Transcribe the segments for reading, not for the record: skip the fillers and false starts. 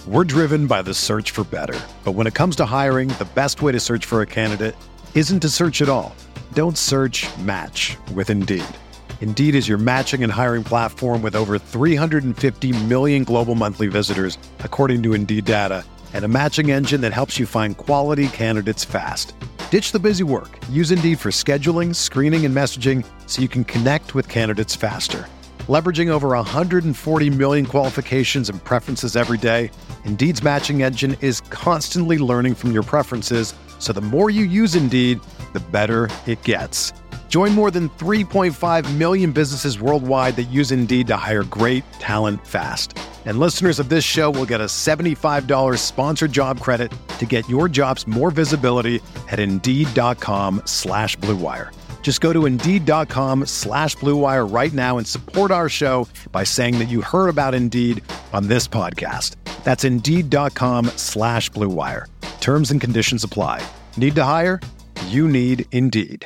We're driven by the search for better. But when it comes to hiring, the best way to search for a candidate isn't to search at all. Don't search, match with Indeed. Indeed is your matching and hiring platform with over 350 million global monthly visitors, according to Indeed data, and a matching engine that helps you find quality candidates fast. Ditch the busy work. Use Indeed for scheduling, screening, and messaging so you can connect with candidates faster. Leveraging over 140 million qualifications and preferences every day, Indeed's matching engine is constantly learning from your preferences, so the more you use Indeed, the better it gets. Join more than 3.5 million businesses worldwide that use Indeed to hire great talent fast. And listeners of this show will get a $75 sponsored job credit to get your jobs more visibility at Indeed.com/Blue Wire. Just go to Indeed.com/Blue Wire right now and support our show by saying that you heard about Indeed on this podcast. That's Indeed.com/Blue Wire. Terms and conditions apply. Need to hire? You need Indeed.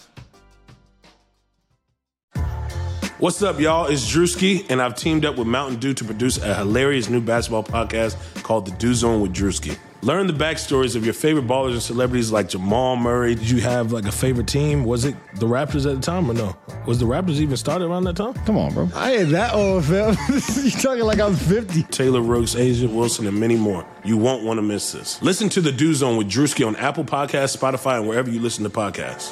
What's up, y'all? It's Drewski, and I've teamed up with Mountain Dew to produce a hilarious new basketball podcast called The Dew Zone with Drewski. Learn the backstories of your favorite ballers and celebrities like Jamal Murray. Did you have like a favorite team? Was it the Raptors at the time or no? Was the Raptors even started around that time? Come on, bro. I ain't that old, fam. You talking like I'm 50. Taylor Rooks, Asia Wilson, and many more. You won't want to miss this. Listen to The Dew Zone with Drewski on Apple Podcasts, Spotify, and wherever you listen to podcasts.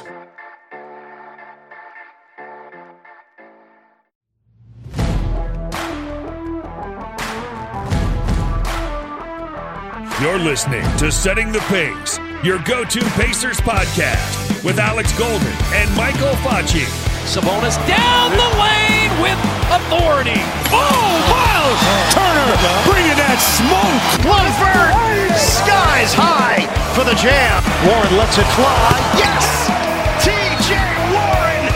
You're listening to Setting the Pace, your go-to Pacers podcast with Alex Golden and Michael Facci. Sabonis down the lane with authority. Oh, Miles Turner bringing that smoke. Levert skies high for the jam. Warren lets it fly. Yes! T.J. Warren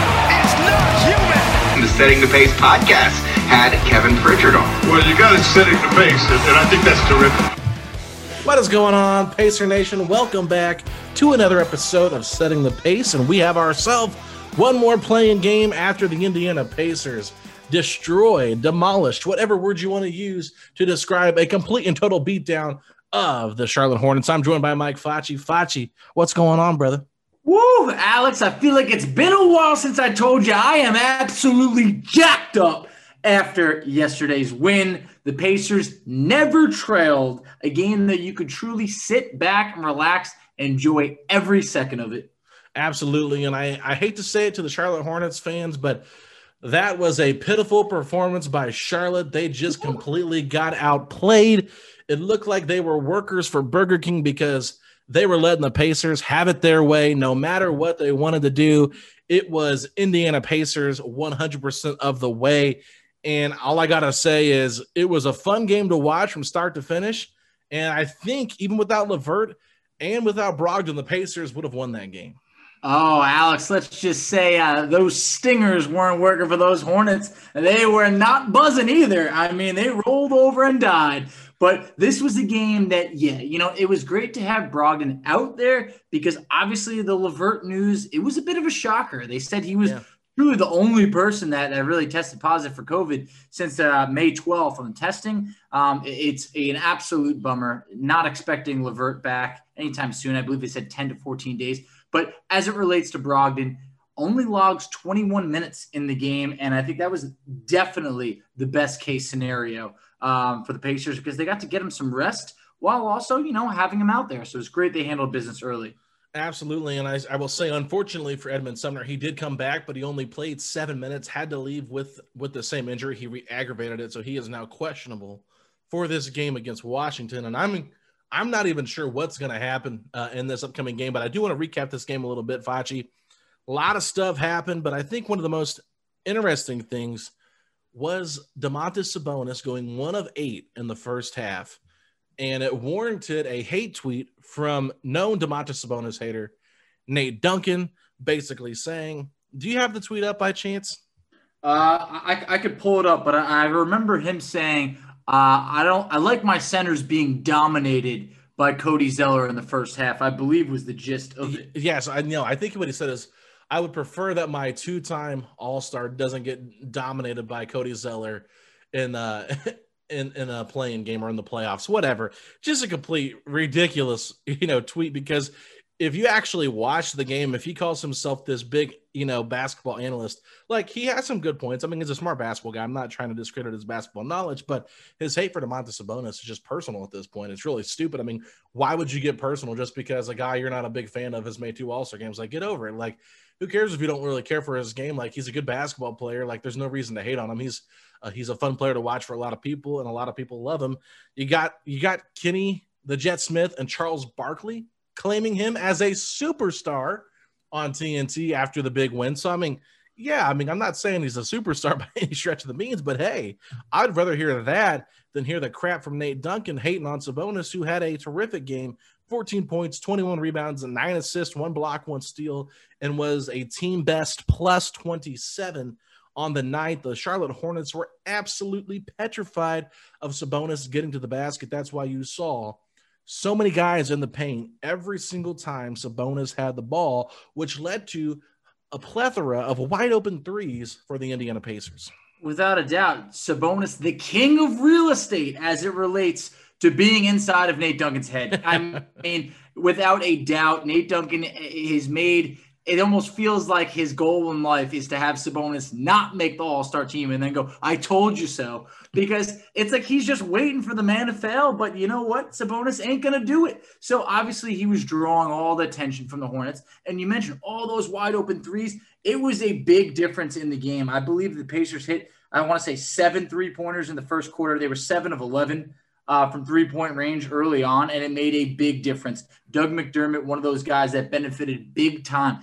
is not human. The Setting the Pace podcast had Kevin Pritchard on. Well, you got it setting the pace, and I think that's terrific. What is going on, Pacer Nation? Welcome back to another episode of Setting the Pace, and we have ourselves one more playing game after the Indiana Pacers destroyed, demolished, whatever word you want to use to describe a complete and total beatdown of the Charlotte Hornets. I'm joined by Mike Facci. Facci, what's going on, brother? Woo, Alex, I feel like it's been a while since I told you I am absolutely jacked up after yesterday's win. The Pacers never trailed a game that you could truly sit back and relax, enjoy every second of it. Absolutely, and I hate to say it to the Charlotte Hornets fans, but that was a pitiful performance by Charlotte. They just completely got outplayed. It looked like they were workers for Burger King because they were letting the Pacers have it their way no matter what they wanted to do. It was Indiana Pacers 100% of the way. And all I got to say is it was a fun game to watch from start to finish. And I think even without LeVert and without Brogdon, the Pacers would have won that game. Oh, Alex, let's just say those stingers weren't working for those Hornets. They were not buzzing either. I mean, they rolled over and died. But this was a game that, it was great to have Brogdon out there because obviously the LeVert news, it was a bit of a shocker. They said he was truly the only person that really tested positive for COVID since May 12th on the testing. It's an absolute bummer. Not expecting LeVert back anytime soon. I believe they said 10 to 14 days. But as it relates to Brogdon, only logs 21 minutes in the game. And I think that was definitely the best case scenario for the Pacers because they got to get him some rest while also, having him out there. So it's great they handled business early. Absolutely, and I will say, unfortunately for Edmund Sumner, he did come back, but he only played 7 minutes, had to leave with the same injury. He re-aggravated it, so he is now questionable for this game against Washington. And I'm not even sure what's going to happen in this upcoming game, but I do want to recap this game a little bit, Facci. A lot of stuff happened, but I think one of the most interesting things was Domantas Sabonis going 1 of 8 in the first half. And it warranted a hate tweet from known Domantas Sabonis hater, Nate Duncan, basically saying, do you have the tweet up by chance? I could pull it up, but I remember him saying, I like my centers being dominated by Cody Zeller in the first half, I believe was the gist of it. Yes, I know. I think what he said is, I would prefer that my 2-time All-Star doesn't get dominated by Cody Zeller in in a playing game or in the playoffs, whatever. Just a complete ridiculous, tweet, because if you actually watch the game, if he calls himself this big, basketball analyst, like, he has some good points. I mean, he's a smart basketball guy. I'm not trying to discredit his basketball knowledge, but his hate for Domantas Sabonis is just personal at this point. It's really stupid. I mean, why would you get personal just because a guy you're not a big fan of has made 2 All-Star games? Like, get over it. Like, who cares if you don't really care for his game? Like, he's a good basketball player. Like, there's no reason to hate on him. He's a fun player to watch for a lot of people, and a lot of people love him. You got Kenny the Jet Smith and Charles Barkley claiming him as a superstar on TNT after the big win. So, I'm not saying he's a superstar by any stretch of the means, but hey, I'd rather hear that than hear the crap from Nate Duncan hating on Sabonis, who had a terrific game, 14 points, 21 rebounds, and 9 assists, 1 block, 1 steal, and was a team best plus 27 on the night. The Charlotte Hornets were absolutely petrified of Sabonis getting to the basket. That's why you saw so many guys in the paint every single time Sabonis had the ball, which led to a plethora of wide open threes for the Indiana Pacers. Without a doubt, Sabonis, the king of real estate as it relates to being inside of Nate Duncan's head. I mean, without a doubt, Nate Duncan has made – it almost feels like his goal in life is to have Sabonis not make the All-Star team and then go, I told you so. Because it's like he's just waiting for the man to fail, but you know what? Sabonis ain't going to do it. So obviously he was drawing all the attention from the Hornets. And you mentioned all those wide open threes. It was a big difference in the game. I believe the Pacers hit, I want to say 7 3-pointers in the first quarter. They were 7 of 11. From 3-point range early on, and it made a big difference. Doug McDermott, one of those guys that benefited big time.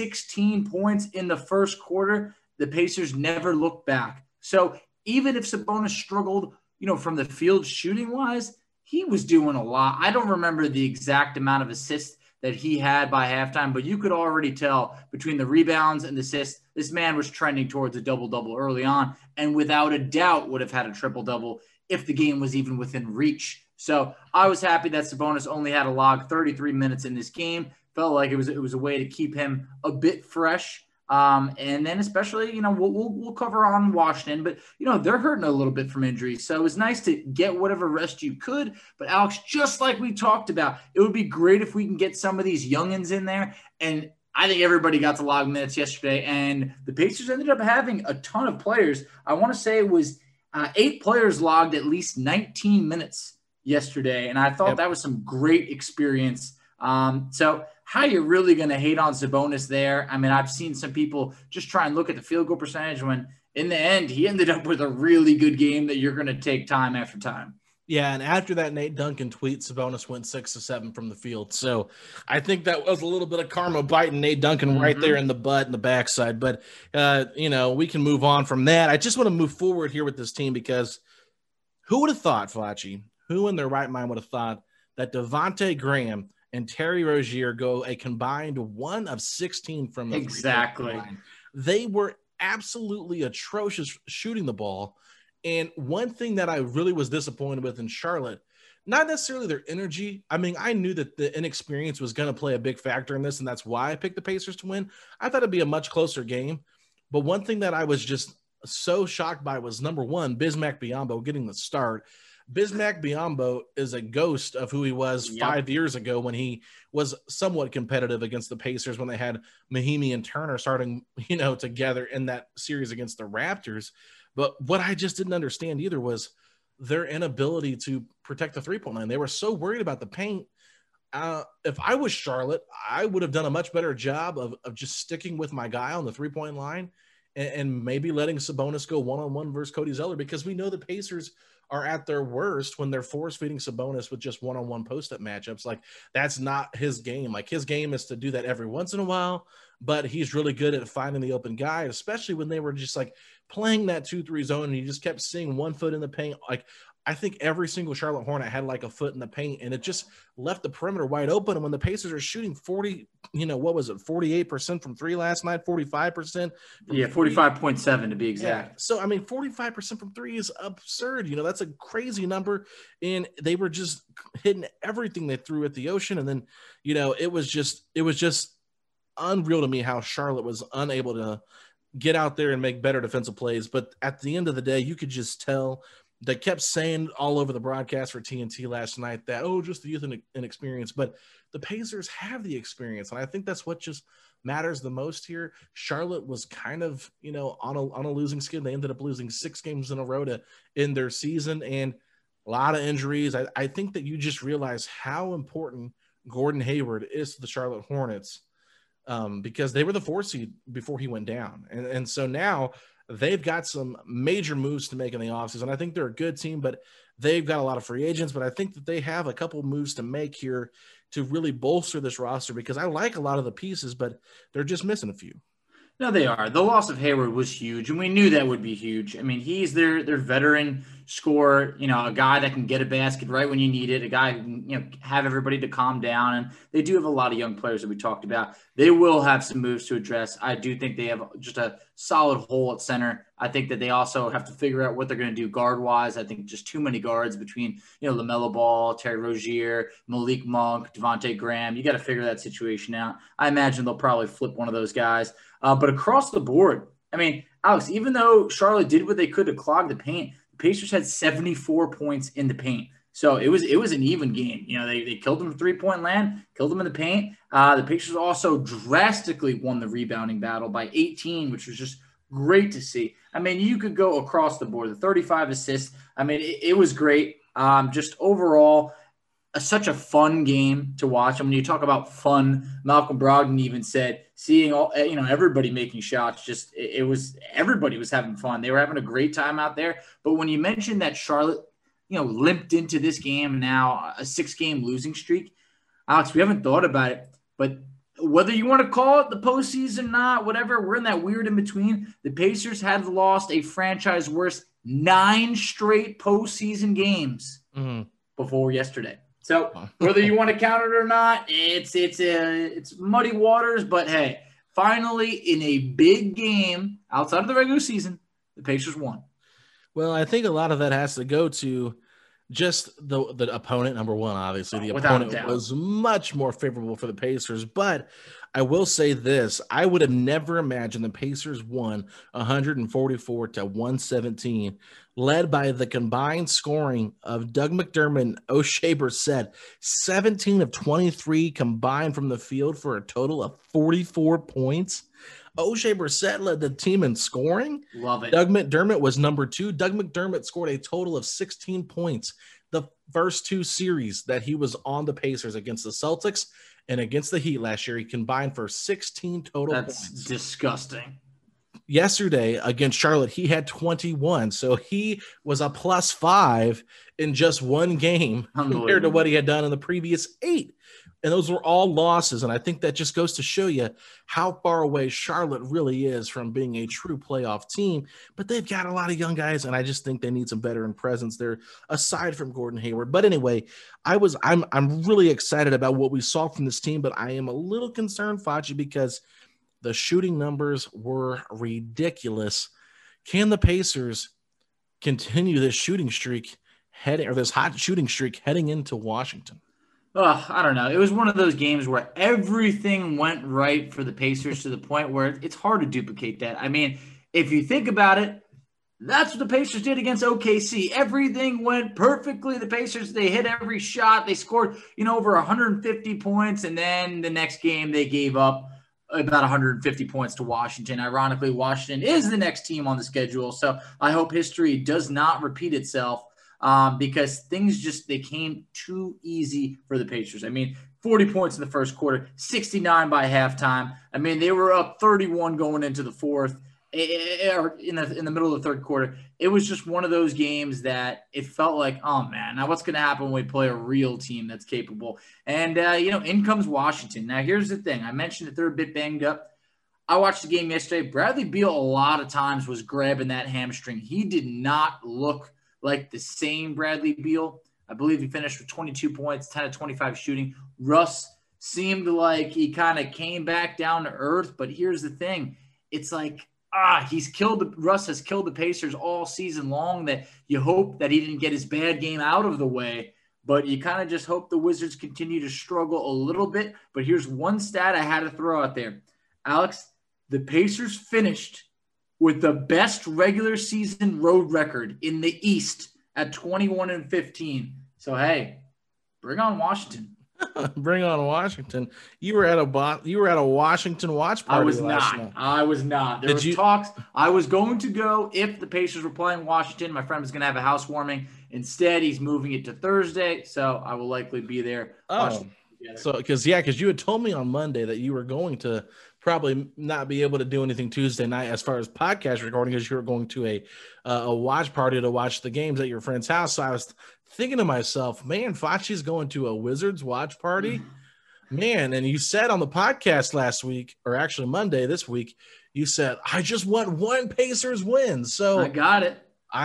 16 points in the first quarter. The Pacers never looked back. So even if Sabonis struggled, from the field shooting-wise, he was doing a lot. I don't remember the exact amount of assists that he had by halftime, but you could already tell between the rebounds and the assists, this man was trending towards a double-double early on, and without a doubt would have had a triple-double if the game was even within reach. So I was happy that Sabonis only had a log 33 minutes in this game. Felt like it was a way to keep him a bit fresh. And then especially, we'll cover on Washington, but, they're hurting a little bit from injuries. So it was nice to get whatever rest you could. But Alex, just like we talked about, it would be great if we can get some of these youngins in there. And I think everybody got to log minutes yesterday, and the Pacers ended up having a ton of players. I want to say it was 8 players logged at least 19 minutes yesterday, and I thought that was some great experience. So how you really going to hate on Sabonis there? I mean, I've seen some people just try and look at the field goal percentage when in the end he ended up with a really good game that you're going to take time after time. Yeah, and after that Nate Duncan tweet, Sabonis went 6 of 7 from the field. So I think that was a little bit of karma biting Nate Duncan right there in the butt and the backside. But, we can move on from that. I just want to move forward here with this team because who would have thought, Flachi, who in their right mind would have thought that Devontae Graham and Terry Rozier go a combined 1 of 16 from the exactly line? They were absolutely atrocious shooting the ball. And one thing that I really was disappointed with in Charlotte, not necessarily their energy. I mean, I knew that the inexperience was going to play a big factor in this, and that's why I picked the Pacers to win. I thought it'd be a much closer game. But one thing that I was just so shocked by was, number one, Bismack Biyombo getting the start. Bismack Biyombo is a ghost of who he was 5 years ago when he was somewhat competitive against the Pacers when they had Mahimi and Turner starting, together in that series against the Raptors. But what I just didn't understand either was their inability to protect the three-point line. They were so worried about the paint. If I was Charlotte, I would have done a much better job of just sticking with my guy on the three-point line and maybe letting Sabonis go one-on-one versus Cody Zeller, because we know the Pacers are at their worst when they're force-feeding Sabonis with just one-on-one post-up matchups. Like, that's not his game. Like, his game is to do that every once in a while, but he's really good at finding the open guy, especially when they were just like playing that 2-3 zone and you just kept seeing 1 foot in the paint. Like, I think every single Charlotte Hornet had like a foot in the paint, and it just left the perimeter wide open. And when the Pacers are shooting 48% from 3 last night, 45%. Yeah, 45.7 to be exact. Yeah. So, I mean, 45% from 3 is absurd. That's a crazy number. And they were just hitting everything they threw at the ocean. And then, it was just unreal to me how Charlotte was unable to get out there and make better defensive plays. But at the end of the day, you could just tell They kept saying all over the broadcast for TNT last night that, just the youth and inexperience. But the Pacers have the experience, and I think that's what just matters the most here. Charlotte was kind of, on a losing skid. They ended up losing 6 games in a row to end their season, and a lot of injuries. I think that you just realize how important Gordon Hayward is to the Charlotte Hornets, because they were the 4 seed before he went down. And so now they've got some major moves to make in the offseason. I think they're a good team, but they've got a lot of free agents. But I think that they have a couple moves to make here to really bolster this roster, because I like a lot of the pieces, but they're just missing a few. No, they are. The loss of Hayward was huge, and we knew that would be huge. I mean, he's their veteran scorer, a guy that can get a basket right when you need it, a guy who can, have everybody to calm down. And they do have a lot of young players that we talked about. They will have some moves to address. I do think they have just a solid hole at center. I think that they also have to figure out what they're going to do guard-wise. I think just too many guards between, LaMelo Ball, Terry Rozier, Malik Monk, Devontae Graham. You got to figure that situation out. I imagine they'll probably flip one of those guys. But across the board, I mean, Alex, even though Charlotte did what they could to clog the paint, the Pacers had 74 points in the paint. So it was an even game. They killed them from three-point land, killed them in the paint. The Pacers also drastically won the rebounding battle by 18, which was just great to see. I mean, you could go across the board. The 35 assists, I mean, it was great. Just overall, such a fun game to watch. I mean, you talk about fun. Malcolm Brogdon even said, seeing all, everybody making shots, just it was, everybody was having fun. They were having a great time out there. But when you mentioned that Charlotte, limped into this game now, a 6-game losing streak, Alex, we haven't thought about it, but whether you want to call it the postseason or not, whatever, we're in that weird in between. The Pacers had lost a franchise worst 9 straight postseason games before yesterday. So whether you want to count it or not, it's muddy waters. But hey, finally in a big game outside of the regular season, the Pacers won. Well, I think a lot of that has to go to just the opponent, number one. Obviously, the opponent was much more favorable for the Pacers. But I will say this: I would have never imagined the Pacers won 144-117, led by the combined scoring of Doug McDermott and Oshae Brissett, 17 of 23 combined from the field for a total of 44 points. Oshae Brissett led the team in scoring. Love it. Doug McDermott was number 2. Doug McDermott scored a total of 16 points the first 2 series that he was on the Pacers, against the Celtics and against the Heat last year. He combined for 16 total points. That's disgusting. Yesterday against Charlotte, he had 21. So he was a +5 in just one game compared to what he had done in the previous 8. And those were all losses. And I think that just goes to show you how far away Charlotte really is from being a true playoff team. But they've got a lot of young guys, and I just think they need some veteran presence there aside from Gordon Hayward. But anyway, I'm really excited about what we saw from this team, but I am a little concerned, Facci, because the shooting numbers were ridiculous. Can the Pacers continue this shooting streak this hot shooting streak heading into Washington? I don't know. It was one of those games where everything went right for the Pacers to the point where it's hard to duplicate that. I mean, if you think about it, that's what the Pacers did against OKC. Everything went perfectly. The Pacers, they hit every shot. They scored, over 150 points. And then the next game they gave up about 150 points to Washington. Ironically, Washington is the next team on the schedule. So I hope history does not repeat itself. Because things they came too easy for the Pacers. I mean, 40 points in the first quarter, 69 by halftime. I mean, they were up 31 going into the fourth, or in the middle of the third quarter. It was just one of those games that it felt like, oh man, now what's going to happen when we play a real team that's capable? And, in comes Washington. Now, here's the thing. I mentioned that they're a bit banged up. I watched the game yesterday. Bradley Beal a lot of times was grabbing that hamstring. He did not look like the same Bradley Beal. I believe he finished with 22 points, 10 of 25 shooting. Russ seemed like he kind of came back down to earth, but here's the thing. It's like, Russ has killed the Pacers all season long, that you hope that he didn't get his bad game out of the way, but you kind of just hope the Wizards continue to struggle a little bit. But here's one stat I had to throw out there. Alex, the Pacers finished with the best regular season road record in the East at 21-15. So, hey, bring on Washington. Bring on Washington. You were at a Washington watch party. I was not. There was talks. I was going to go if the Pacers were playing Washington. My friend was going to have a housewarming. Instead, he's moving it to Thursday, so I will likely be there. So because you had told me on Monday that you were going to probably not be able to do anything Tuesday night as far as podcast recording, because you were going to a watch party to watch the games at your friend's house. So I was thinking to myself, man, Facci's going to a Wizards watch party, man. And you said on the podcast last week, or actually Monday this week, you said, I just want one Pacers win. So I got it.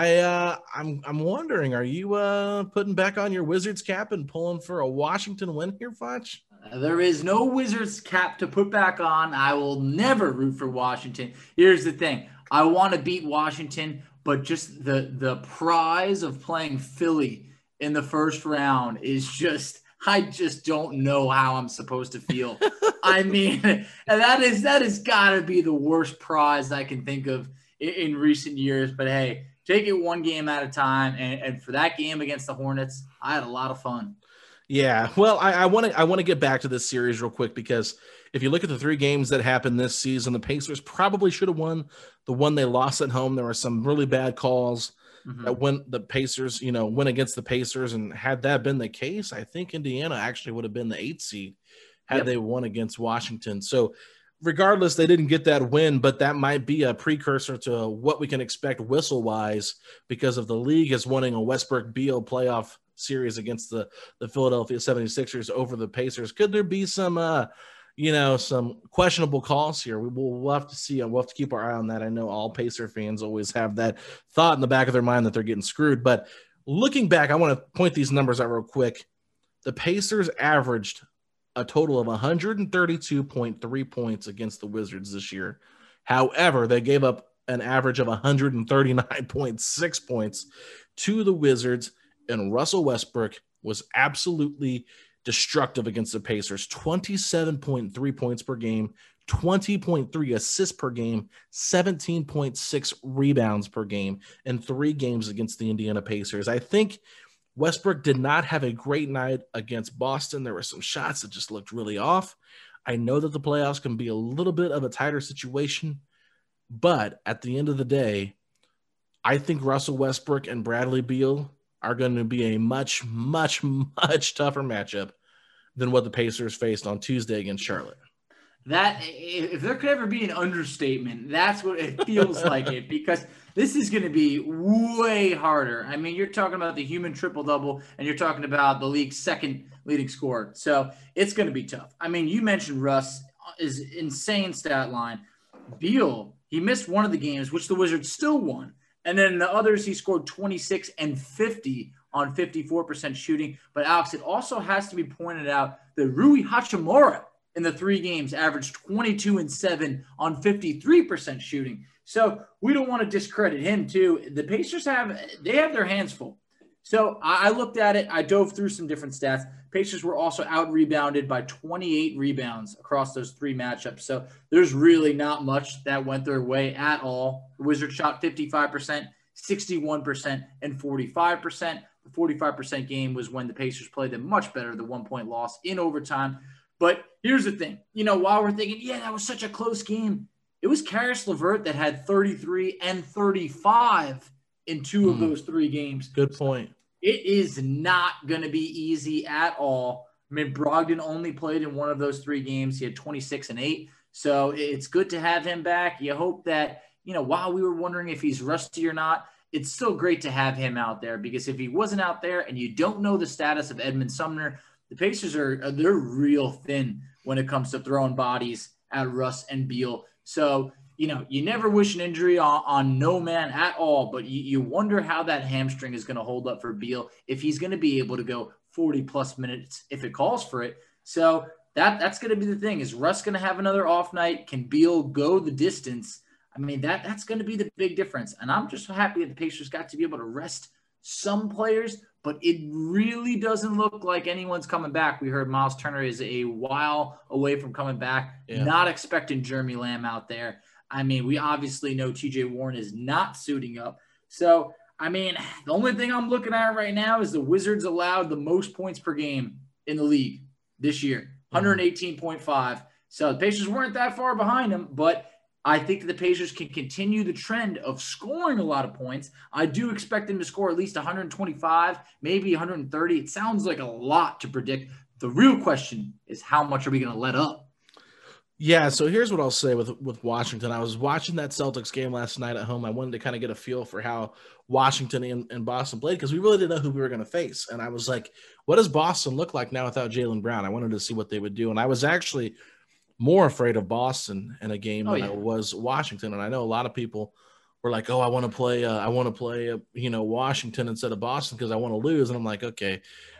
I'm wondering, are you putting back on your Wizards cap and pulling for a Washington win here, Foch? There is no Wizards cap to put back on. I will never root for Washington. Here's the thing. I want to beat Washington, but just the prize of playing Philly in the first round is just, I just don't know how I'm supposed to feel. I mean, and that has got to be the worst prize I can think of in recent years. But hey, take it one game at a time. And for that game against the Hornets, I had a lot of fun. Yeah, well, I want to get back to this series real quick, because if you look at the 3 games that happened this season, the Pacers probably should have won. The one they lost at home, there were some really bad calls that when the Pacers, went against the Pacers, and had that been the case, I think Indiana actually would have been the 8th seed had they won against Washington. So regardless, they didn't get that win, but that might be a precursor to what we can expect whistle-wise, because of the league is wanting a Westbrook-Beal playoff series against the Philadelphia 76ers over the Pacers. Could there be some some questionable calls here? We'll have to see. We'll have to keep our eye on that. I know all Pacer fans always have that thought in the back of their mind that they're getting screwed. But looking back, I want to point these numbers out real quick. The Pacers averaged a total of 132.3 points against the Wizards this year. However, they gave up an average of 139.6 points to the Wizards, and Russell Westbrook was absolutely destructive against the Pacers. 27.3 points per game, 20.3 assists per game, 17.6 rebounds per game in 3 games against the Indiana Pacers. I think Westbrook did not have a great night against Boston. There were some shots that just looked really off. I know that the playoffs can be a little bit of a tighter situation, but at the end of the day, I think Russell Westbrook and Bradley Beal are going to be a much, much, much tougher matchup than what the Pacers faced on Tuesday against Charlotte. That, if there could ever be an understatement, that's what it feels like it, because this is going to be way harder. I mean, you're talking about the human triple-double, and you're talking about the league's 2nd leading scorer. So it's going to be tough. I mean, you mentioned Russ, is insane stat line. Beal, he missed one of the games, which the Wizards still won. And then in the others, he scored 26 and 50 on 54% shooting. But, Alex, it also has to be pointed out that Rui Hachimura in the 3 games averaged 22 and 7 on 53% shooting. So we don't want to discredit him, too. The Pacers have their hands full. So I looked at it. I dove through some different stats. Pacers were also out-rebounded by 28 rebounds across those 3 matchups. So there's really not much that went their way at all. The Wizards shot 55%, 61%, and 45%. The 45% game was when the Pacers played them much better, the 1-point loss in overtime. But here's the thing. While we're thinking, that was such a close game, it was Caris LeVert that had 33 and 35 in 2 of those 3 games. Good point. It is not going to be easy at all. I mean, Brogdon only played in 1 of those 3 games. He had 26 and 8. So it's good to have him back. You hope that, while we were wondering if he's rusty or not, it's still great to have him out there, because if he wasn't out there and you don't know the status of Edmund Sumner, the Pacers they're real thin when it comes to throwing bodies at Russ and Beal. So, you never wish an injury on no man at all, but you wonder how that hamstring is going to hold up for Beal, if he's going to be able to go 40-plus minutes if it calls for it. So that's going to be the thing. Is Russ going to have another off night? Can Beal go the distance? I mean, that's going to be the big difference. And I'm just happy that the Pacers got to be able to rest some players, but it really doesn't look like anyone's coming back. We heard Miles Turner is a while away from coming back. Yeah. Not expecting Jeremy Lamb out there. I mean, we obviously know TJ Warren is not suiting up. So I mean, the only thing I'm looking at right now is the Wizards allowed the most points per game in the league this year, 118.5. So the Pacers weren't that far behind them, but I think that the Pacers can continue the trend of scoring a lot of points. I do expect them to score at least 125, maybe 130. It sounds like a lot to predict. The real question is how much are we going to let up? Yeah, so here's what I'll say with Washington. I was watching that Celtics game last night at home. I wanted to kind of get a feel for how Washington and Boston played because we really didn't know who we were going to face. And I was like, what does Boston look like now without Jaylen Brown? I wanted to see what they would do. And I was actually more afraid of Boston in a game than I was Washington. And I know a lot of people were like, oh, I want to play Washington instead of Boston because I want to lose. And I'm like, okay.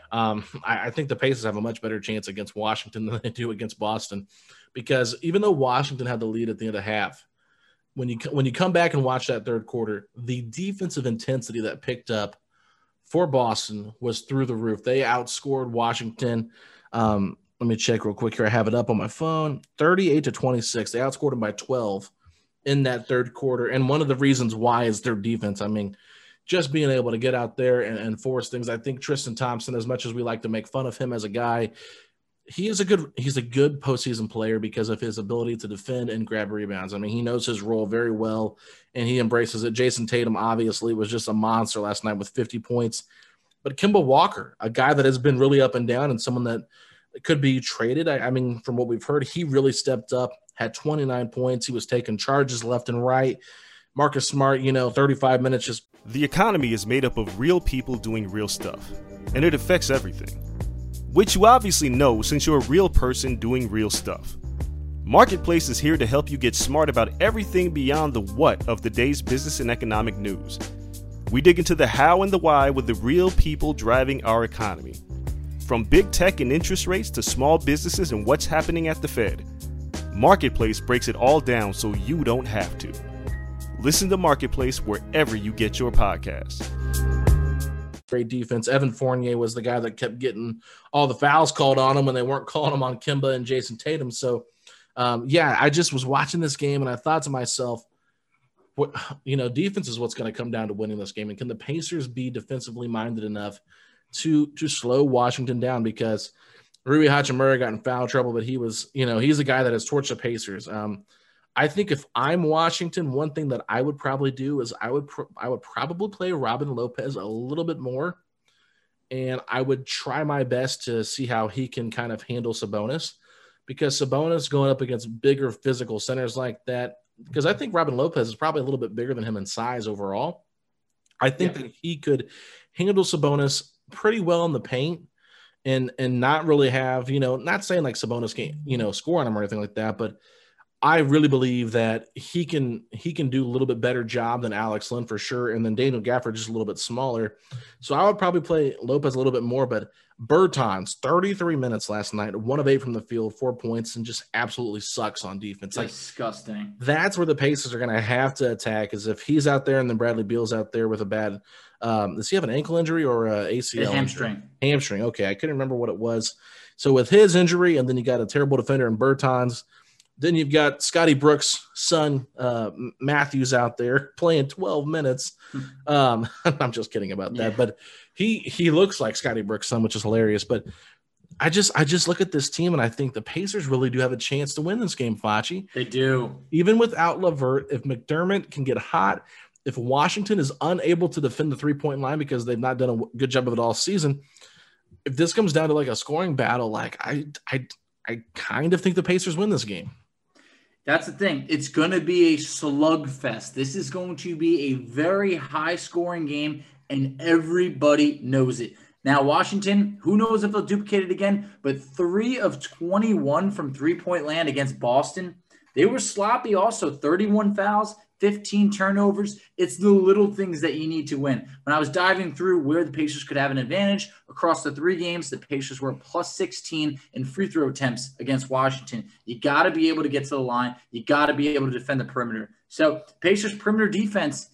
I think the Pacers have a much better chance against Washington than they do against Boston. Because even though Washington had the lead at the end of half, when you come back and watch that third quarter, the defensive intensity that picked up for Boston was through the roof. They outscored Washington. Let me check real quick here. I have it up on my phone. 38-26. They outscored them by 12 in that third quarter. And one of the reasons why is their defense. I mean, just being able to get out there and force things. I think Tristan Thompson, as much as we like to make fun of him as a guy, he's a good postseason player because of his ability to defend and grab rebounds. I mean, he knows his role very well, and he embraces it. Jason Tatum obviously was just a monster last night with 50 points. But Kemba Walker, a guy that has been really up and down and someone that could be traded. I mean, from what we've heard, he really stepped up, had 29 points. He was taking charges left and right. Marcus Smart, 35 minutes just. The economy is made up of real people doing real stuff, and it affects everything. Which you obviously know since you're a real person doing real stuff. Marketplace is here to help you get smart about everything beyond the what of the day's business and economic news. We dig into the how and the why with the real people driving our economy. From big tech and interest rates to small businesses and what's happening at the Fed. Marketplace breaks it all down so you don't have to. Listen to Marketplace wherever you get your podcasts. Great defense. Evan Fournier was the guy that kept getting all the fouls called on him when they weren't calling them on Kemba and Jason Tatum. So, I just was watching this game and I thought to myself, defense is what's going to come down to winning this game. And can the Pacers be defensively minded enough to slow Washington down? Because Rui Hachimura got in foul trouble, but he was, he's a guy that has torched the Pacers. I think if I'm Washington, one thing that I would probably do is I would probably play Robin Lopez a little bit more, and I would try my best to see how he can kind of handle Sabonis, because Sabonis going up against bigger physical centers like that, because I think Robin Lopez is probably a little bit bigger than him in size overall. I think that he could handle Sabonis pretty well in the paint and not really have, not saying like Sabonis can't, score on him or anything like that, but I really believe that he can do a little bit better job than Alex Len for sure. And then Daniel Gafford just a little bit smaller. So I would probably play Lopez a little bit more, but Bertans, 33 minutes last night, 1 of 8 from the field, 4 points, and just absolutely sucks on defense. Disgusting. That's where the Pacers are going to have to attack, is if he's out there and then Bradley Beal's out there with a bad does he have an ankle injury or a ACL? Hamstring. Okay. I couldn't remember what it was. So with his injury, and then you got a terrible defender in Bertans, then you've got Scotty Brooks' son, Matthews, out there playing 12 minutes. I'm just kidding about that, but he looks like Scotty Brooks' son, which is hilarious. But I just look at this team, and I think the Pacers really do have a chance to win this game, Facci. They do. Even without LeVert, if McDermott can get hot, if Washington is unable to defend the three-point line because they've not done a good job of it all season, if this comes down to like a scoring battle, like I kind of think the Pacers win this game. That's the thing. It's going to be a slugfest. This is going to be a very high-scoring game, and everybody knows it. Now, Washington, who knows if they'll duplicate it again, but 3 of 21 from three-point land against Boston. They were sloppy also, 31 fouls, 15 turnovers. It's the little things that you need to win. When I was diving through where the Pacers could have an advantage, across the 3 games, the Pacers were plus 16 in free throw attempts against Washington. You got to be able to get to the line. You got to be able to defend the perimeter. So Pacers perimeter defense,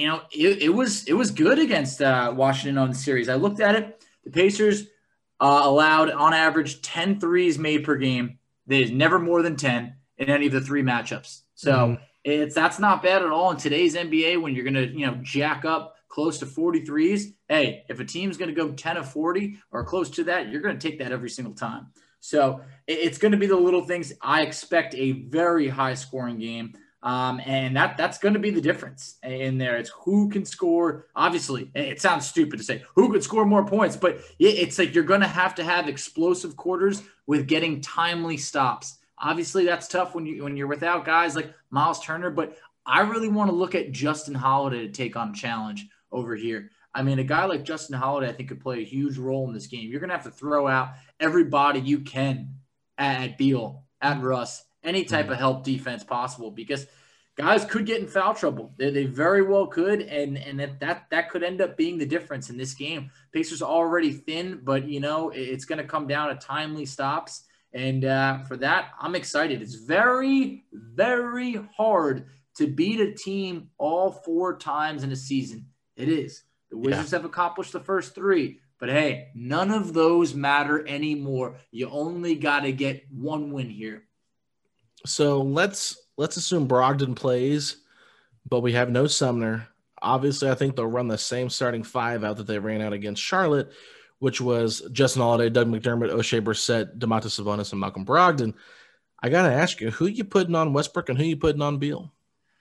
it was good against Washington on the series. I looked at it. The Pacers allowed on average 10 threes made per game. There's never more than 10 in any of the 3 matchups. So that's not bad at all in today's NBA when you're going to, jack up close to 43s, hey, if a team's going to go 10 of 40 or close to that, you're going to take that every single time. So it's going to be the little things. I expect a very high scoring game. And that's going to be the difference in there. It's who can score. Obviously, it sounds stupid to say who could score more points, but it's like you're going to have explosive quarters with getting timely stops. Obviously, that's tough when you're without guys like Miles Turner, but I really want to look at Justin Holiday to take on a challenge over here. I mean, a guy like Justin Holiday, I think, could play a huge role in this game. You're going to have to throw out everybody you can at Beal, at Russ, any type of help defense possible, because guys could get in foul trouble. They very well could, and that could end up being the difference in this game. Pacers are already thin, but, it's going to come down to timely stops, and for that, I'm excited. It's very, very hard to beat a team all 4 times in a season. It is. The Wizards have accomplished the first 3, but hey, none of those matter anymore. You only got to get 1 win here. So let's assume Brogdon plays, but we have no Sumner. Obviously, I think they'll run the same starting 5 out that they ran out against Charlotte, which was Justin Holiday, Doug McDermott, Oshae Brissett, Domantas Sabonis, and Malcolm Brogdon. I got to ask you, who you putting on Westbrook and who you putting on Beal?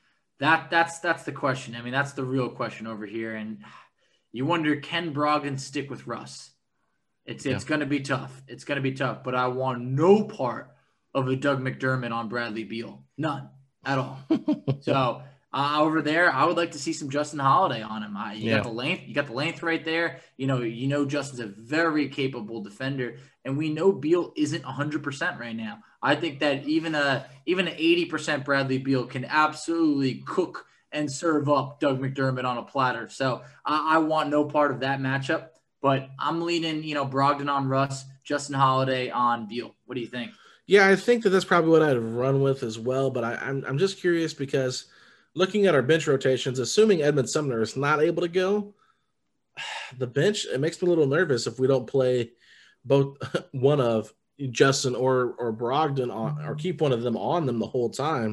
That's the question. I mean, that's the real question over here. And you wonder, can Brogdon stick with Russ? It's going to be tough. It's going to be tough, but I want no part of a Doug McDermott on Bradley Beal. None at all. So over there, I would like to see some Justin Holiday on him. You got the length. You got the length right there. Justin's a very capable defender, and we know Beal isn't 100% right now. I think that even an 80% Bradley Beal can absolutely cook and serve up Doug McDermott on a platter. So I want no part of that matchup, but I'm leaning, Brogdon on Russ, Justin Holiday on Beal. What do you think? Yeah, I think that's probably what I'd run with as well, but I'm just curious because looking at our bench rotations, assuming Edmund Sumner is not able to go, the bench, it makes me a little nervous if we don't play both one of Justin or Brogdon on, or keep one of them on them the whole time.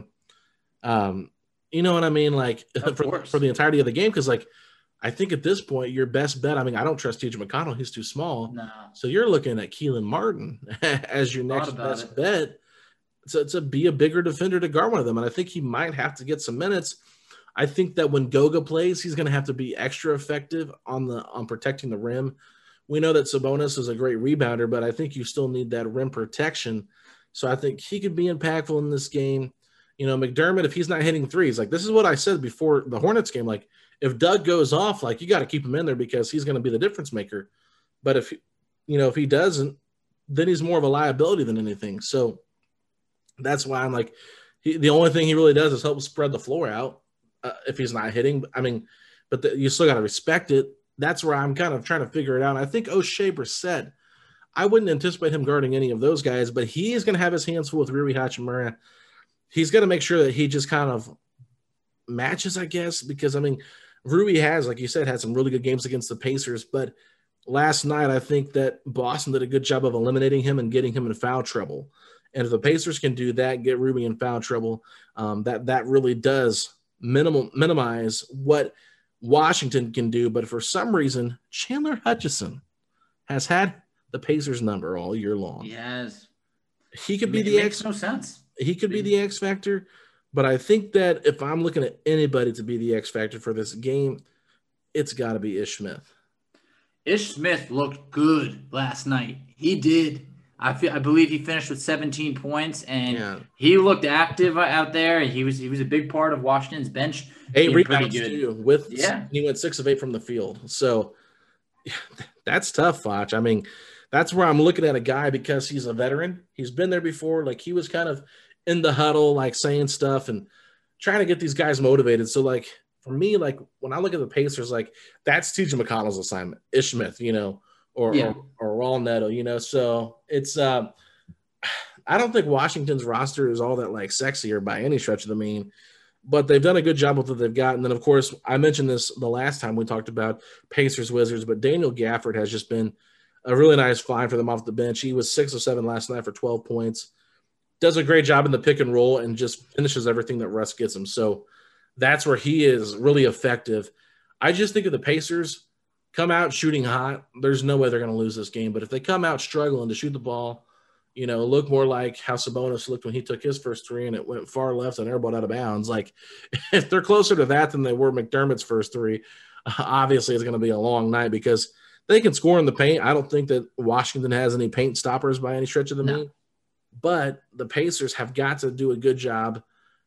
You know what I mean? Like for the entirety of the game, because I think at this point, your best bet, I don't trust TJ McConnell. He's too small. No. So you're looking at Keelan Martin as your next best bet. So to be a bigger defender to guard one of them. And I think he might have to get some minutes. I think that when Goga plays, he's going to have to be extra effective on protecting the rim. We know that Sabonis is a great rebounder, but I think you still need that rim protection. So I think he could be impactful in this game. McDermott, if he's not hitting threes, this is what I said before the Hornets game, if Doug goes off, you got to keep him in there because he's going to be the difference maker. But if he doesn't, then he's more of a liability than anything. So that's why I'm the only thing he really does is help spread the floor out if he's not hitting. But you still got to respect it. That's where I'm kind of trying to figure it out. I think Oshae Brissett, I wouldn't anticipate him guarding any of those guys, but he is going to have his hands full with Rui Hachimura. He's going to make sure that he just kind of matches, I guess, because, Rui has, like you said, had some really good games against the Pacers, but last night I think that Boston did a good job of eliminating him and getting him in foul trouble. And if the Pacers can do that, get Rui in foul trouble, that really does minimize what Washington can do. But for some reason, Chandler Hutchison has had the Pacers number all year long. Yes. He could be the X. No sense. He could be the X factor. But I think that if I'm looking at anybody to be the X factor for this game, it's got to be Ish Smith. Ish Smith looked good last night. He did. I believe he finished with 17 points, and he looked active out there. He was a big part of Washington's bench. 8 rebounds too. He went 6 of 8 from the field. So that's tough, Foch. That's where I'm looking at a guy because he's a veteran. He's been there before. He was kind of in the huddle, saying stuff and trying to get these guys motivated. So, for me, when I look at the Pacers, that's TJ McConnell's assignment, Ish Smith, or Raul Neto, So it's I don't think Washington's roster is all that sexy or by any stretch of the mean, but they've done a good job with what they've got. And then, of course, I mentioned this the last time we talked about Pacers Wizards, but Daniel Gafford has just been a really nice find for them off the bench. He was 6 of 7 last night for 12 points. Does a great job in the pick and roll and just finishes everything that Russ gets him. So that's where he is really effective. I just think if the Pacers come out shooting hot, there's no way they're going to lose this game. But if they come out struggling to shoot the ball, look more like how Sabonis looked when he took his first three and it went far left and airballed out of bounds. Like, if they're closer to that than they were McDermott's first three, obviously it's going to be a long night because they can score in the paint. I don't think that Washington has any paint stoppers by any stretch of the mean. But the Pacers have got to do a good job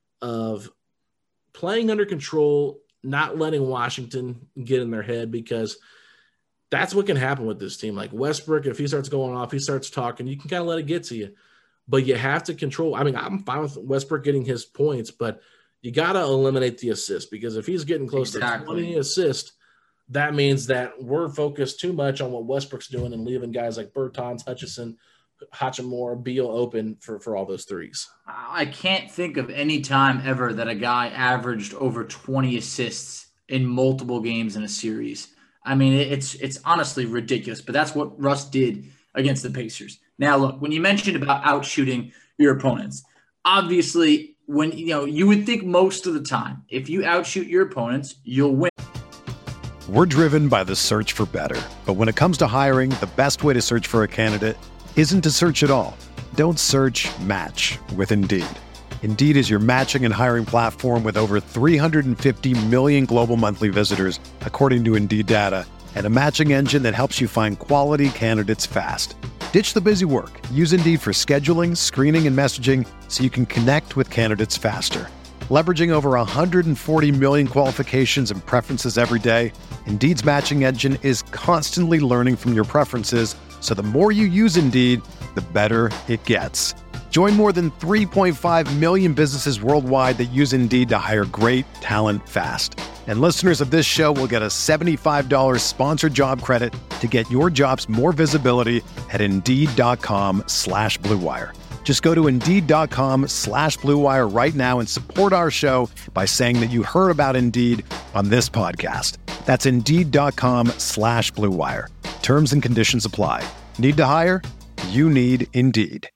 of playing under control, not letting Washington get in their head, because that's what can happen with this team. Like Westbrook, if he starts going off, he starts talking, you can kind of let it get to you. But you have to control. I mean, I'm fine with Westbrook getting his points, but you got to eliminate the assist, because if he's getting close to 20 assists, that means that we're focused too much on what Westbrook's doing and leaving guys like Bertans, Hutchison, Hachimura, Beal open for all those threes. I can't think of any time ever that a guy averaged over 20 assists in multiple games in a series. I mean, it's honestly ridiculous, but that's what Russ did against the Pacers. Now, look, when you mentioned about outshooting your opponents, obviously, when you would think most of the time, if you outshoot your opponents, you'll win. We're driven by the search for better. But when it comes to hiring, the best way to search for a candidate isn't to search at all. Don't search, match with Indeed. Indeed is your matching and hiring platform with over 350 million global monthly visitors, according to Indeed data, and a matching engine that helps you find quality candidates fast. Ditch the busy work. Use Indeed for scheduling, screening, and messaging so you can connect with candidates faster. Leveraging over 140 million qualifications and preferences every day, Indeed's matching engine is constantly learning from your preferences, so the more you use Indeed, the better it gets. Join more than 3.5 million businesses worldwide that use Indeed to hire great talent fast. And listeners of this show will get a $75 sponsored job credit to get your jobs more visibility at Indeed.com/Blue Wire. Just go to Indeed.com/Blue Wire right now and support our show by saying that you heard about Indeed on this podcast. That's Indeed.com/Blue Wire. Terms and conditions apply. Need to hire? You need Indeed.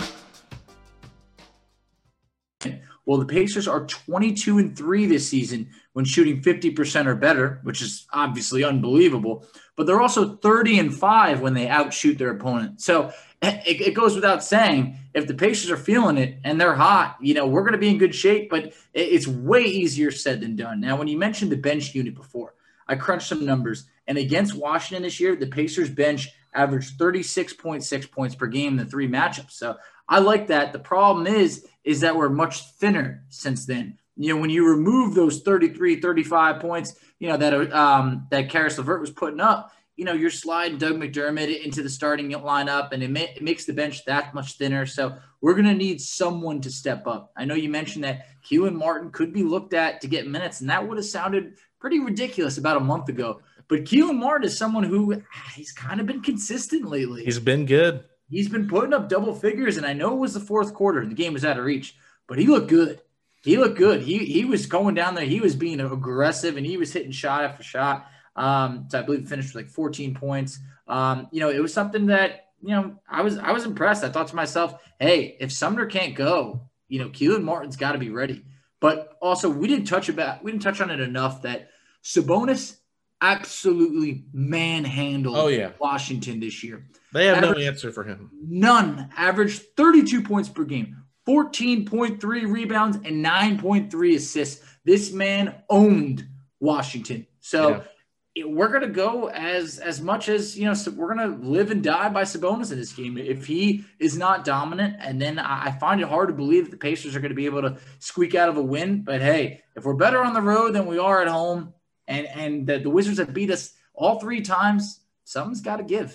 Well, the Pacers are 22-3 this season when shooting 50% or better, which is obviously unbelievable. But they're also 30-5 when they outshoot their opponent. So it goes without saying, if the Pacers are feeling it and they're hot, we're going to be in good shape. But it's way easier said than done. Now, when you mentioned the bench unit before, I crunched some numbers. And against Washington this year, the Pacers bench averaged 36.6 points per game in the three matchups. So I like that. The problem is that we're much thinner since then. When you remove those 33, 35 points, that Caris LeVert was putting up, you're sliding Doug McDermott into the starting lineup, and it makes the bench that much thinner. So we're going to need someone to step up. I know you mentioned that Kelan Martin could be looked at to get minutes, and that would have sounded pretty ridiculous about a month ago. But Kelan Martin is someone who he's kind of been consistent lately. He's been good. He's been putting up double figures, and I know it was the fourth quarter and the game was out of reach, but he looked good. He looked good. He was going down there. He was being aggressive, and he was hitting shot after shot. So I believe he finished with like 14 points. It was something that, I was impressed. I thought to myself, hey, if Sumner can't go, Kelan Martin's got to be ready. But also, we didn't touch on it enough that Sabonis absolutely manhandled Washington this year. They have no answer for him. None. Averaged 32 points per game, 14.3 rebounds, and 9.3 assists. This man owned Washington. So we're going to go as much as, we're going to live and die by Sabonis in this game. If he is not dominant, and then I find it hard to believe that the Pacers are going to be able to squeak out of a win. But, hey, if we're better on the road than we are at home, and the Wizards have beat us all three times, something's got to give.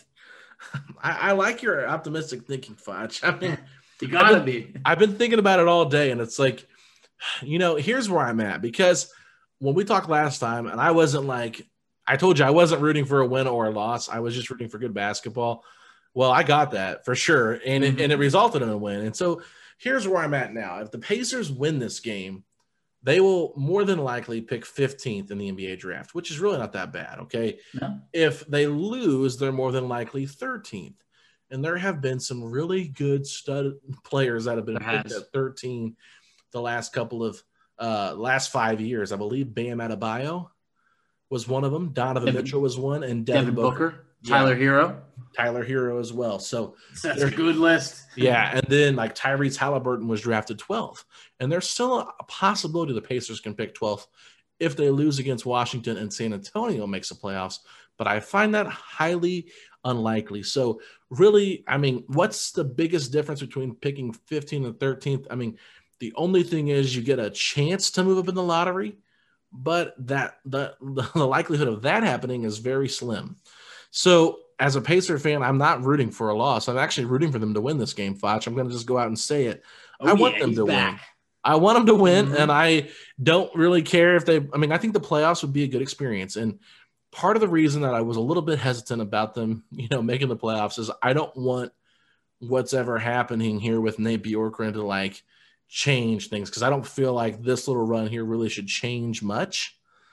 I like your optimistic thinking, Fudge. I mean, you gotta be. I've been thinking about it all day, and it's like, here's where I'm at. Because when we talked last time, and I told you I wasn't rooting for a win or a loss. I was just rooting for good basketball. Well, I got that for sure, and it resulted in a win. And so here's where I'm at now. If the Pacers win this game, they will more than likely pick 15th in the NBA draft, which is really not that bad, okay? No. If they lose, they're more than likely 13th. And there have been some really good stud players that have been picked at 13 the last couple of last 5 years. I believe Bam Adebayo was one of them. Donovan Mitchell was one, and Devin Booker. Tyler Hero. Tyler Hero as well. So that's a good list. Yeah, and then like Tyrese Halliburton was drafted 12th, and there's still a possibility the Pacers can pick 12th if they lose against Washington and San Antonio makes the playoffs. But I find that highly unlikely. So really, I mean, what's the biggest difference between picking 15th and 13th? I mean, the only thing is you get a chance to move up in the lottery, but that the likelihood of that happening is very slim. So as a Pacer fan, I'm not rooting for a loss. I'm actually rooting for them to win this game, Foch. I'm going to just go out and say it. I want them to win. I want them to win, and I don't really care if they – I mean, I think the playoffs would be a good experience. And part of the reason that I was a little bit hesitant about them, making the playoffs is I don't want what's ever happening here with Nate Bjorkgren to, like, change things, because I don't feel like this little run here really should change much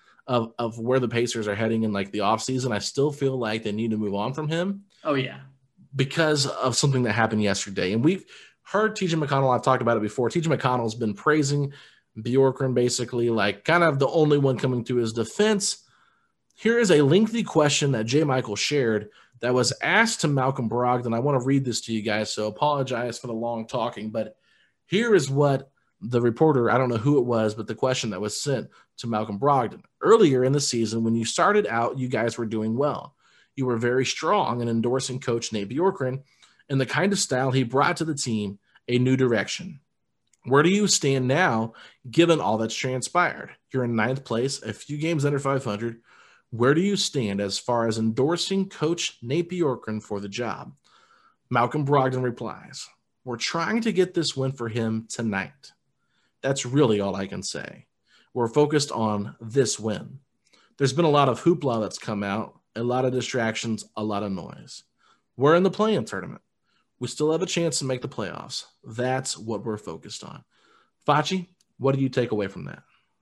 of where the Pacers are heading in like the offseason. I still feel like they need to move on from him. Oh, yeah. Because of something that happened yesterday. And we've heard TJ McConnell, I've talked about it before. TJ McConnell's been praising Bjorkgren, basically like kind of the only one coming to his defense. Here is a lengthy question that J. Michael shared that was asked to Malcolm Brogdon. I want to read this to you guys, so apologize for the long talking, but here is what the reporter, I don't know who it was, but the question that was sent to Malcolm Brogdon. Earlier in the season, when you started out, you guys were doing well. You were very strong in endorsing Coach Nate Bjorkgren and the kind of style he brought to the team, a new direction. Where do you stand now, given all that's transpired? You're in 9th place, a few games under 500. Where do you stand as far as endorsing Coach Nate Bjorkgren for the job? Malcolm Brogdon replies, we're trying to get this win for him tonight. That's really all I can say. We're focused on this win. There's been a lot of hoopla that's come out, a lot of distractions, a lot of noise. We're in the play-in tournament. We still have a chance to make the playoffs. That's what we're focused on. Facci, what do you take away from that?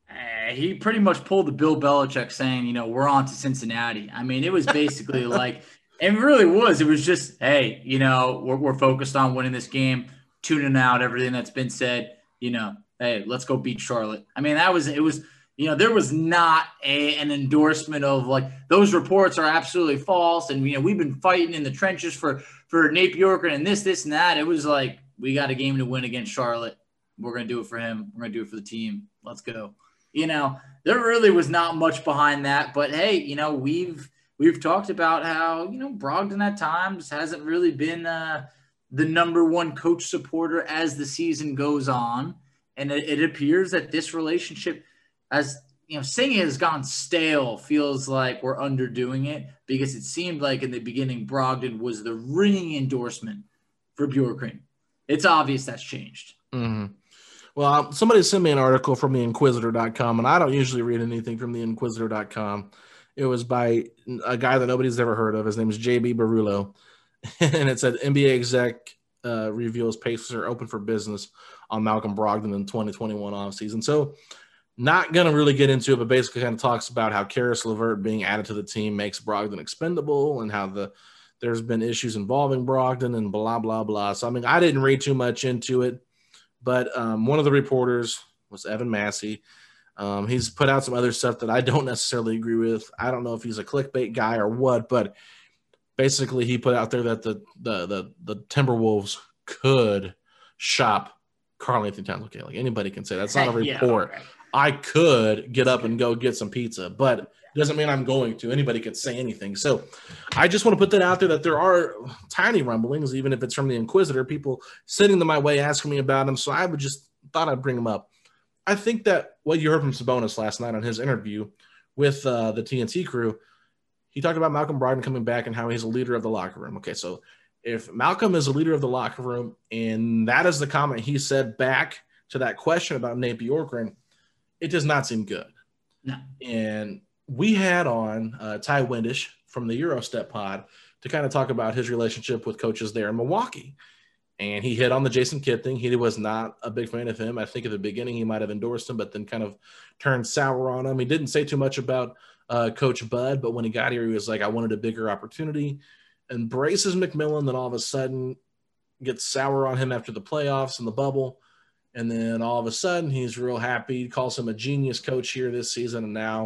He pretty much pulled the Bill Belichick saying, we're on to Cincinnati. I mean, it was basically like, it really was. It was just, hey, we're focused on winning this game, tuning out everything that's been said, hey, let's go beat Charlotte. I mean, it was, there was not an endorsement of like, those reports are absolutely false. And, we've been fighting in the trenches for Nate Bjorkgren and this and that. It was like, we got a game to win against Charlotte. We're going to do it for him. We're going to do it for the team. Let's go. There really was not much behind that, but hey, we've talked about how, Brogdon at times hasn't really been the number one coach supporter as the season goes on. And it appears that this relationship, as saying it has gone stale, feels like we're underdoing it, because it seemed like in the beginning, Brogdon was the ringing endorsement for Bjorkgren. It's obvious that's changed. Mm-hmm. Well, somebody sent me an article from theinquisitor.com, and I don't usually read anything from theinquisitor.com. It was by a guy that nobody's ever heard of. His name is JB Barullo, and it said NBA exec reveals Pacers are open for business on Malcolm Brogdon in 2021 offseason. So not going to really get into it, but basically kind of talks about how Karis LeVert being added to the team makes Brogdon expendable and how there's been issues involving Brogdon and blah, blah, blah. So, I mean, I didn't read too much into it. But one of the reporters was Evan Massey. He's put out some other stuff that I don't necessarily agree with. I don't know if he's a clickbait guy or what, but basically he put out there that the Timberwolves could shop Karl-Anthony Towns. Okay, like anybody can say that's not a report. Yeah, okay. I could get up and go get some pizza, but it doesn't mean I'm going to. Anybody could say anything. So I just want to put that out there that there are tiny rumblings, even if it's from the Inquisitor, people sending them my way, asking me about them. So I would just thought I'd bring them up. I think that what you heard from Sabonis last night on his interview with the TNT crew, he talked about Malcolm Brogdon coming back and how he's a leader of the locker room. Okay, so if Malcolm is a leader of the locker room and that is the comment he said back to that question about Nate Bjorkgren, it does not seem good. No. And we had on Ty Windish from the Eurostep pod to kind of talk about his relationship with coaches there in Milwaukee. And he hit on the Jason Kidd thing. He was not a big fan of him. I think at the beginning he might have endorsed him, but then kind of turned sour on him. He didn't say too much about Coach Bud, but when he got here, he was like, I wanted a bigger opportunity. Embraces McMillan, then all of a sudden gets sour on him after the playoffs and the bubble. And then all of a sudden he's real happy, calls him a genius coach here this season. And now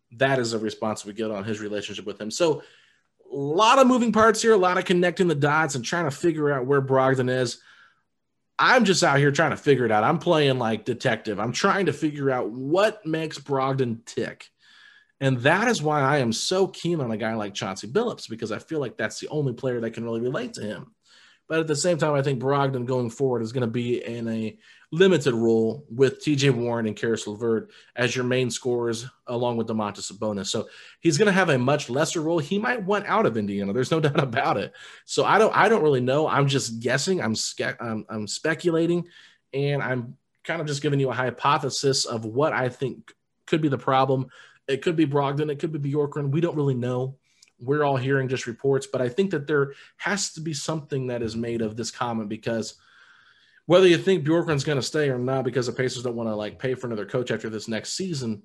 that is a response we get on his relationship with him. So a lot of moving parts here, a lot of connecting the dots and trying to figure out where Brogdon is. I'm just out here trying to figure it out. I'm playing like detective. I'm trying to figure out what makes Brogdon tick. And that is why I am so keen on a guy like Chauncey Billups, because I feel like that's the only player that can really relate to him. But at the same time, I think Brogdon going forward is going to be in a limited role with TJ Warren and Karis LeVert as your main scorers, along with Domantas Sabonis. So he's going to have a much lesser role. He might want out of Indiana. There's no doubt about it. So I don't really know. I'm just guessing. I'm speculating, and I'm kind of just giving you a hypothesis of what I think could be the problem. It could be Brogdon. It could be Bjorkgren. We don't really know. We're all hearing just reports, but I think that there has to be something that is made of this comment, because whether you think Bjorkgren's going to stay or not, because the Pacers don't want to like pay for another coach after this next season,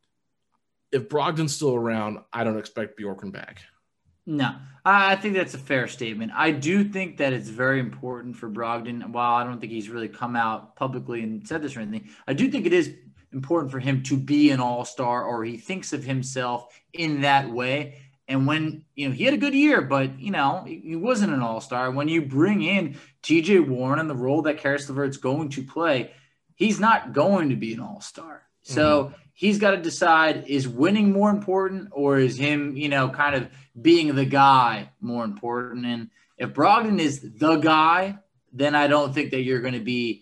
if Brogdon's still around, I don't expect Bjorkgren back. No, I think that's a fair statement. I do think that it's very important for Brogdon. While I don't think he's really come out publicly and said this or anything, I do think it is important for him to be an all-star, or he thinks of himself in that way. And when, he had a good year, but, he wasn't an all-star. When you bring in TJ Warren and the role that Karis LeVert's going to play, he's not going to be an all-star. So he's got to decide, is winning more important, or is him, kind of being the guy more important? And if Brogdon is the guy, then I don't think that you're going to be,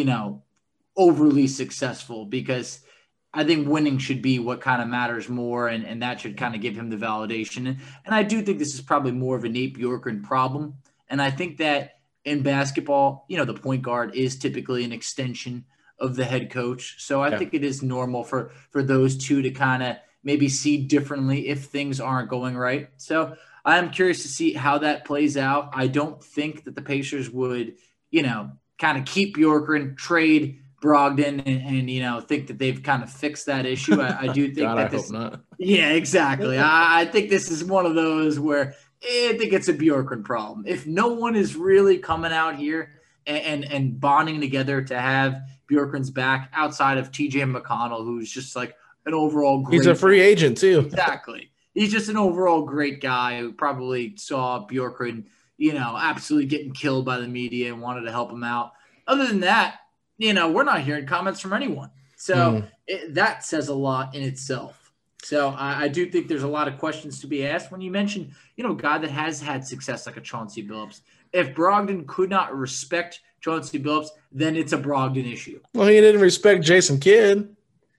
overly successful, because I think winning should be what kind of matters more, and that should kind of give him the validation. And I do think this is probably more of a Nate Bjorkgren problem. And I think that in basketball, the point guard is typically an extension of the head coach. So I think it is normal for those two to kind of maybe see differently if things aren't going right. So I am curious to see how that plays out. I don't think that the Pacers would, kind of keep Bjorkgren, trade Brogdon and think that they've kind of fixed that issue. I do think God, that I hope not. Yeah, exactly. I think this is one of those where I think it's a Bjorkgren problem. If no one is really coming out here and bonding together to have Bjorkgren's back outside of TJ McConnell, who's just like an overall great He's a free agent too. Exactly. He's just an overall great guy who probably saw Bjorkgren, absolutely getting killed by the media and wanted to help him out. Other than that, we're not hearing comments from anyone. So that says a lot in itself. So I do think there's a lot of questions to be asked when you mention, a guy that has had success like a Chauncey Billups. If Brogdon could not respect Chauncey Billups, then it's a Brogdon issue. Well, he didn't respect Jason Kidd.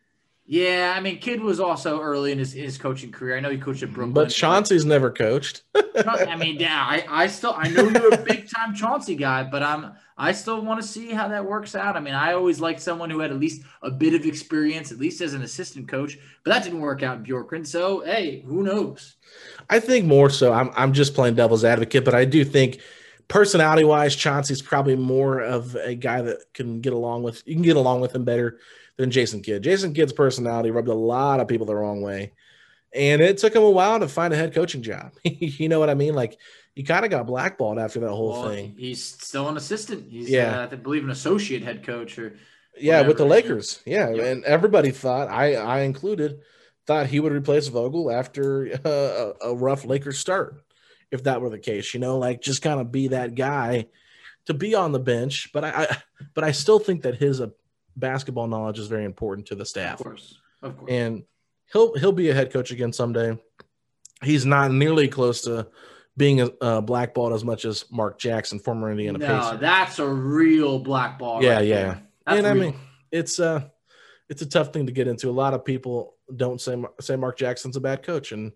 Yeah, I mean, Kidd was also early in his coaching career. I know he coached at Brooklyn. But Chauncey's never coached. I mean, yeah, I know you're a big-time Chauncey guy, but I still want to see how that works out. I mean, I always liked someone who had at least a bit of experience, at least as an assistant coach, but that didn't work out in Bjorkgren. So, hey, who knows? I think more so, I'm just playing devil's advocate, but I do think personality-wise, Chauncey's probably more of a guy that you can get along with him better than Jason Kidd. Jason Kidd's personality rubbed a lot of people the wrong way, and it took him a while to find a head coaching job. You know what I mean? Like, he kind of got blackballed after that whole thing. He's still an assistant. He's, I believe, an associate head coach or whatever. With the Lakers. Yeah, and everybody thought, I included, thought he would replace Vogel after a rough Lakers start, if that were the case. Just kind of be that guy to be on the bench. But I still think that his basketball knowledge is very important to the staff. Of course. And he'll be a head coach again someday. He's not nearly close to being blackballed as much as Mark Jackson, former Indiana Pacer. No, that's a real blackball. Yeah, right yeah. there. That's I real. mean, it's a tough thing to get into. A lot of people don't say Mark Jackson's a bad coach, and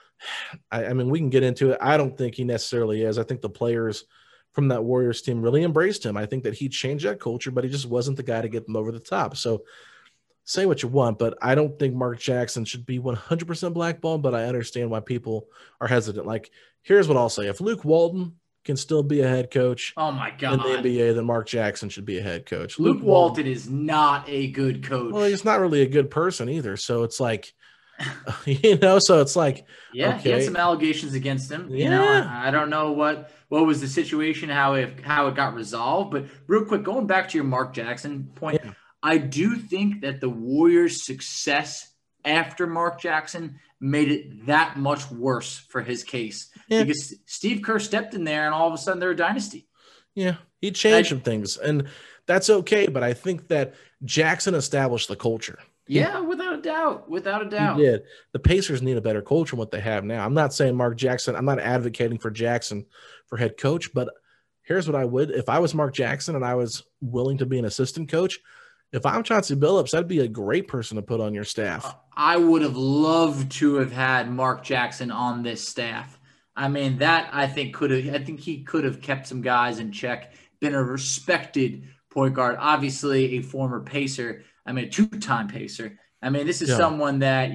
I mean, we can get into it. I don't think he necessarily is. I think the players from that Warriors team really embraced him. I think that he changed that culture, but he just wasn't the guy to get them over the top. So say what you want, but I don't think Mark Jackson should be 100% blackballed, but I understand why people are hesitant. Like, here's what I'll say. If Luke Walton can still be a head coach oh my God. in the NBA, then Mark Jackson should be a head coach. Luke Walton is not a good coach. Well, he's not really a good person either. So it's like, so it's like, yeah, okay. He had some allegations against him. Yeah. I don't know what was the situation, how it got resolved. But real quick, going back to your Mark Jackson point, I do think that the Warriors' success after Mark Jackson made it that much worse for his case because Steve Kerr stepped in there and all of a sudden they're a dynasty. Yeah, he changed some things, and that's okay. But I think that Jackson established the culture. Yeah, without a doubt. He did. The Pacers need a better culture than what they have now. I'm not saying Mark Jackson. I'm not advocating for Jackson for head coach, but here's what I would. If I was Mark Jackson and I was willing to be an assistant coach, if I'm Chauncey Billups, that'd be a great person to put on your staff. I would have loved to have had Mark Jackson on this staff. I mean, I think he could have kept some guys in check, been a respected point guard, obviously a former Pacer. I mean, a two-time Pacer. I mean, this is someone that,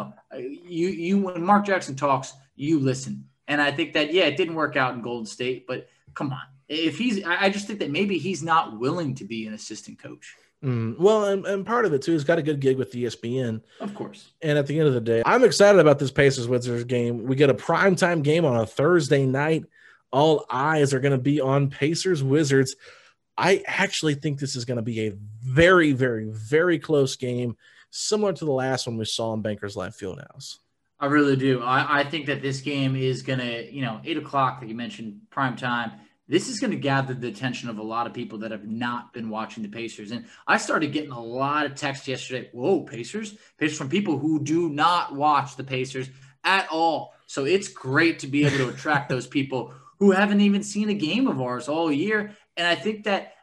you when Mark Jackson talks, you listen. And I think that, it didn't work out in Golden State, but come on. I just think that maybe he's not willing to be an assistant coach. Well, and part of it, too, he's got a good gig with ESPN. Of course. And at the end of the day, I'm excited about this Pacers-Wizards game. We get a primetime game on a Thursday night. All eyes are going to be on Pacers-Wizards. I actually think this is going to be a very, very, very close game, similar to the last one we saw in Bankers Life Fieldhouse. I really do. I think that this game is going to, 8 o'clock, like you mentioned, prime time. This is going to gather the attention of a lot of people that have not been watching the Pacers. And I started getting a lot of texts yesterday. Whoa, Pacers? Pacers from people who do not watch the Pacers at all. So it's great to be able to attract those people who haven't even seen a game of ours all year. And I think that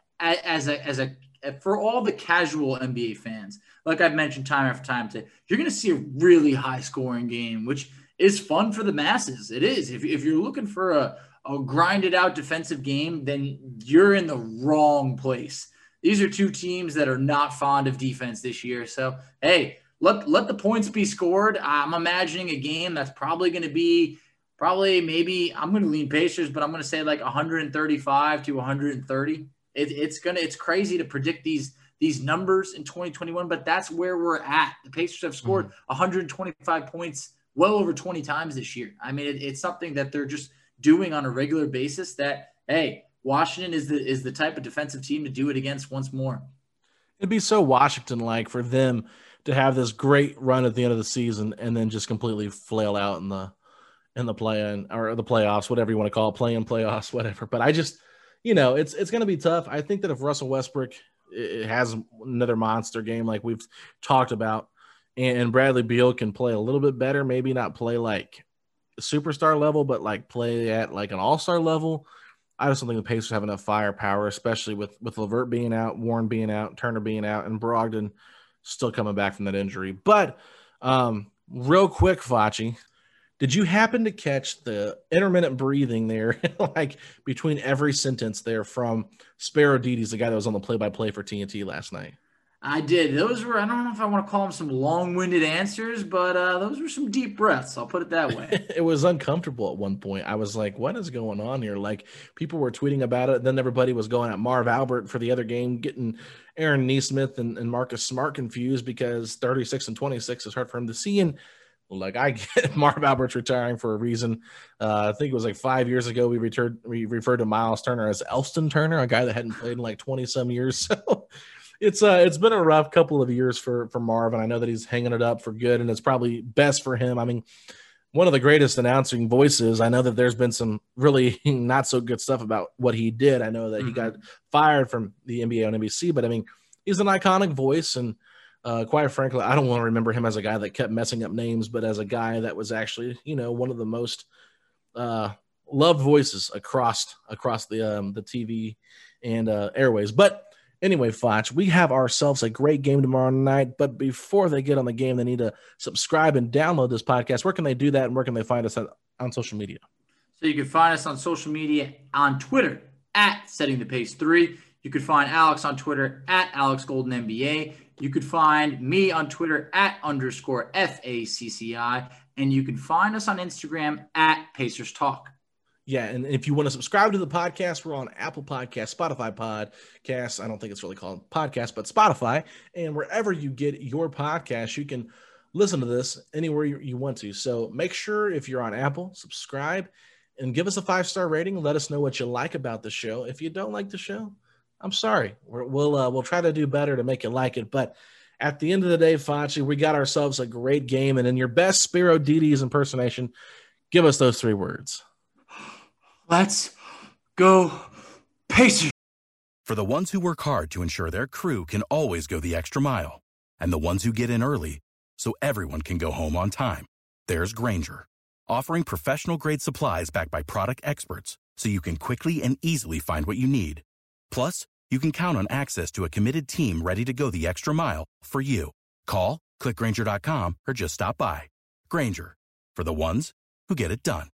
for all the casual NBA fans, like I've mentioned time after time, you're going to see a really high-scoring game, which is fun for the masses. It is. If you're looking for a grinded-out defensive game, then you're in the wrong place. These are two teams that are not fond of defense this year. So, hey, let the points be scored. I'm imagining a game that's probably going to be maybe I'm going to lean Pacers, but I'm going to say like 135 to 130. It's crazy to predict these numbers in 2021, but that's where we're at. The Pacers have scored 125 points well over 20 times this year. I mean, it's something that they're just doing on a regular basis that, hey, Washington is the type of defensive team to do it against once more. It'd be so Washington-like for them to have this great run at the end of the season and then just completely flail out in the play-in or the playoffs, whatever you want to call it, play-in, playoffs, whatever. But I just, it's going to be tough. I think that if Russell Westbrook has another monster game like we've talked about, and Bradley Beal can play a little bit better, maybe not play like superstar level, but like play at like an all-star level, I just don't think the Pacers have enough firepower, especially with LeVert being out, Warren being out, Turner being out, and Brogdon still coming back from that injury. But real quick, Facci, did you happen to catch the intermittent breathing there, like between every sentence there from Sparrow Dides, the guy that was on the play-by-play for TNT last night? I did. Those were, I don't know if I want to call them some long-winded answers, but those were some deep breaths. I'll put it that way. It was uncomfortable at one point. I was like, what is going on here? Like, people were tweeting about it. Then everybody was going at Marv Albert for the other game, getting Aaron Nesmith and Marcus Smart confused because 36 and 26 is hard for him to see. And like, I get Marv Albert's retiring for a reason. I think it was like 5 years ago we referred to Miles Turner as Elston Turner, a guy that hadn't played in like 20-some years. So it's been a rough couple of years for Marv, and I know that he's hanging it up for good, and it's probably best for him. I mean, one of the greatest announcing voices. I know that there's been some really not so good stuff about what he did. I know that he got fired from the NBA on NBC, but I mean, he's an iconic voice, and quite frankly, I don't want to remember him as a guy that kept messing up names, but as a guy that was actually, one of the most loved voices across the TV and airways. But anyway, Foch, we have ourselves a great game tomorrow night, but before they get on the game, they need to subscribe and download this podcast. Where can they do that, and where can they find us on social media? So you can find us on social media on Twitter at SettingThePace3. You could find Alex on Twitter at AlexGoldenNBA. You could find me on Twitter at _FACCI. And you can find us on Instagram at Pacers Talk. Yeah, and if you want to subscribe to the podcast, we're on Apple Podcasts, Spotify Podcasts. I don't think it's really called podcast, but Spotify. And wherever you get your podcast, you can listen to this anywhere you want to. So make sure if you're on Apple, subscribe and give us a 5-star rating. Let us know what you like about the show. If you don't like the show, I'm sorry. We'll try to do better to make you like it. But At the end of the day, Facci, we got ourselves a great game. And in your best Spiro Dides impersonation, give us those 3 words. Let's go Pacers. For the ones who work hard to ensure their crew can always go the extra mile, and the ones who get in early so everyone can go home on time, there's Grainger, offering professional-grade supplies backed by product experts so you can quickly and easily find what you need. Plus, you can count on access to a committed team ready to go the extra mile for you. Call, click Grainger.com, or just stop by. Grainger, for the ones who get it done.